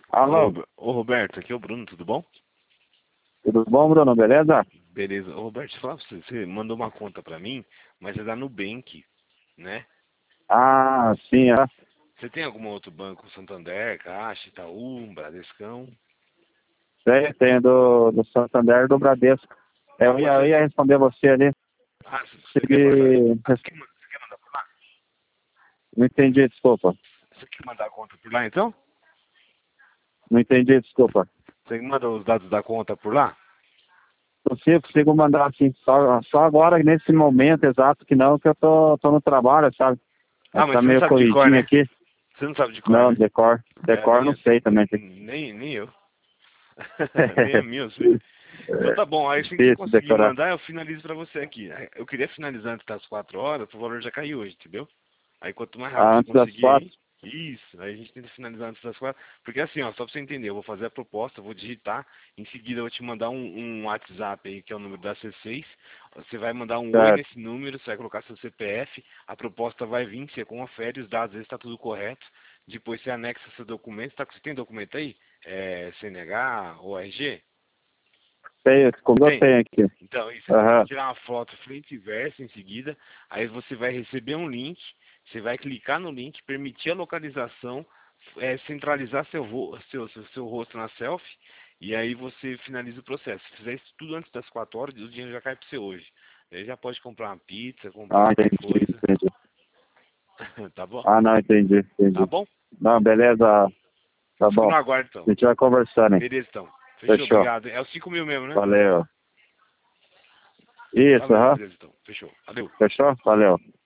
Alô, Ô Roberto, aqui é o Bruno, tudo bom? tudo bom, Bruno? Beleza? Beleza. Ô Roberto, deixa eu falar pra você, você mandou uma conta pra mim, mas é da Nubank, né? Ah, sim, Você tem algum outro banco, Santander, Caixa, Itaú, Bradescão? tem do Santander e do Bradesco. Ah, Eu ia responder você ali. você quer mandar? Você quer mandar por lá? Não entendi, desculpa. Você quer mandar a conta por lá então? Não entendi, desculpa. Você manda os dados da conta por lá? Consigo mandar assim, só agora, nesse momento exato, que não, que eu tô no trabalho, sabe? Ah, mas Tá você não meio sabe de cor, corridinho né? aqui. Você não sabe de cor, Não, né? decor. É, Decor não sei também. nem eu. Nem a minha, eu sei. Então tá bom, aí assim que você Difícil conseguir decorar. mandar, eu finalizo pra você aqui. Eu queria finalizar antes das 4 horas, o valor já caiu hoje, entendeu? Aí quanto mais rápido Ah, você antes das conseguir 4? aí, isso, aí a gente tenta finalizar antes das 4. Porque assim, ó, só pra você entender, eu vou fazer a proposta, eu vou digitar, em seguida eu vou te mandar um WhatsApp aí, que é o número da C6. Você vai mandar um oi Certo, nesse número, você vai colocar seu CPF, a proposta vai vir, você confere os dados, está tudo correto. Depois você anexa seu documento, tá? Você tem documento aí? CNH, ORG? como eu Tem? tenho aqui. Então, isso, você vai Aham, tirar uma foto frente e verso em seguida, aí você vai receber um link, você vai clicar no link, permitir a localização, centralizar seu rosto na selfie, e aí você finaliza o processo. Se fizer isso tudo antes das 4 horas, o dinheiro já cai para você hoje. Aí já pode comprar uma pizza, comprar Ah, qualquer entendi, coisa, entendi. tá bom? Ah, não, entendi, Tá entendi. bom? Não, beleza, tá Fico bom. no aguardo então. A gente vai conversando, hein? Beleza então. Fechou, Fechou. obrigado. É os 5.000 mesmo, né? Valeu. Isso, Valeu, aham. beleza então. Fechou. Valeu. Fechou? Valeu.